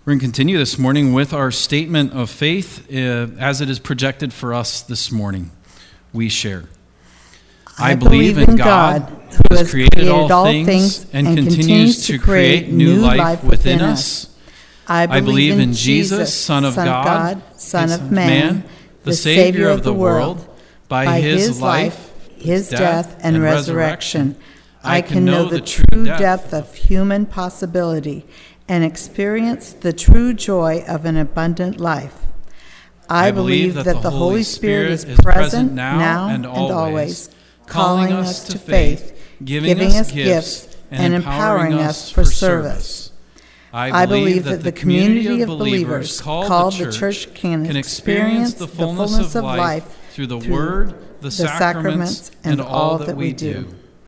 We're going to continue this morning with our statement of faith as it is projected for us this morning. We share. I believe in God, who has created all things and continues to create new life within us. I believe in Jesus, Son of God, Son of Man, the Savior of the world. By his life, his death, and resurrection, I can know the true depth of human possibility and experience the true joy of an abundant life. I believe that the Holy Spirit is present now and always, calling us to faith, giving us gifts, and empowering us for service. I believe that the community of believers called the church can experience the fullness of life through the Word, the sacraments, and all that we do.